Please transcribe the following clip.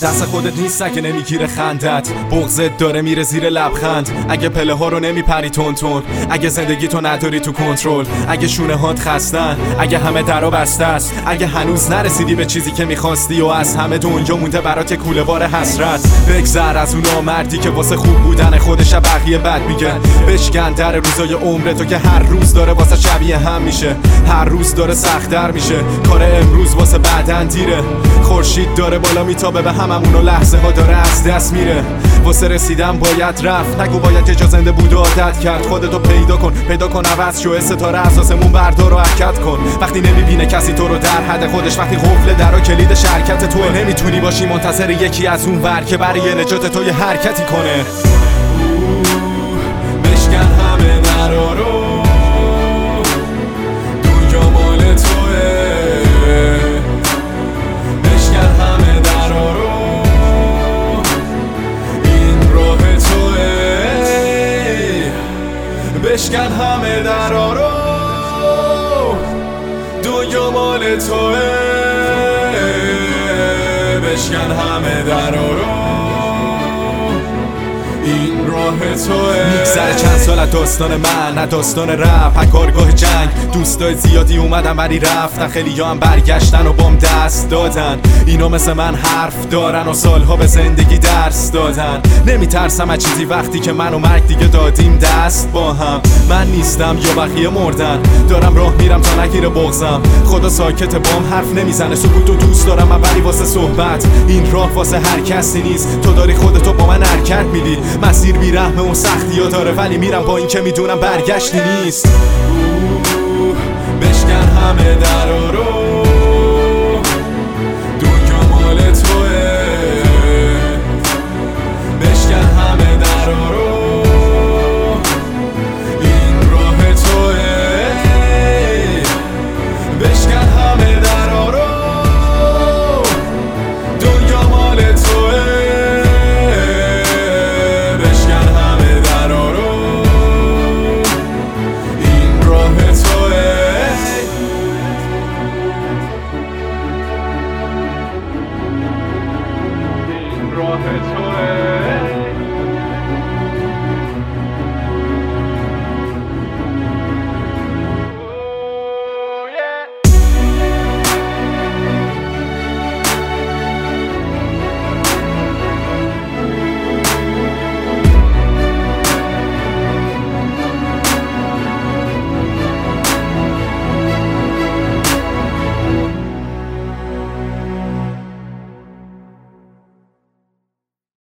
دست خودت نیست اگه نمیگیره خندت، بغضت داره میره زیر لبخند. اگه پله ها رو نمیپری تون تون، اگه زندگی تو نداری تو کنترل، اگه شونه هات خستن، اگه همه درا بسته است، اگه هنوز نرسیدی به چیزی که میخواستی و از همه دنیا مونده برات یه کوله بار حسرت، بگذر از اون نامردی که واسه خوب بودن خودش بقیه بد میگه. بشکن در روزای عمرتو که هر روز داره واسه شبیه هم میشه، هر روز داره سخت‌تر میشه. کار امروز واسه بعدن دیره، خورشید داره بالا میتابه به هممون و لحظه ها داره از دست میره. واسه رسیدن باید رفت، نگو باید که جا زنده بود و عادت کرد. خودتو پیدا کن عوض شو، ستاره اساسمون بردار و حرکت کن. وقتی نمیبینه کسی تو رو در حد خودش، وقتی قفل در و کلید شرکت تو، نمیتونی باشی منتظر یکی از اون ور که برای نجات تو یه حرکتی کنه. بشکن همه درا رو، دنیا مال توه. بشکن همه درا رو، این راه توه. بشکن همه درا رو، دنیا مال توه. بشکن همه درا رو، این راه توه. میگذره چند سال از داستان من، نه داستان رپ، کارگاه جنگ. دوستای زیادی اومدن ولی رفتن، خیلی ها هم برگشتن و بام دست دادن. اینا مثل من حرف دارن و سالها به زندگی درس دادن. نمیترسم از چیزی وقتی که من و مرگ دیگه دادیم دست با هم. من نیستم یا بقیه مردن، دارم راه میرم تا نگیره بغضم. خدا ساکت بام حرف نمیزنه، سکوتو دوست دارم من ولی واسه صحبت. این راه واسه هر کسی نیست، تو داری خودتو با من حرکت میدی. مسیر بیرحمه و سختی ها داره ولی میرم با این که میدونم برگشتی نیست. بشکن همه درا رو،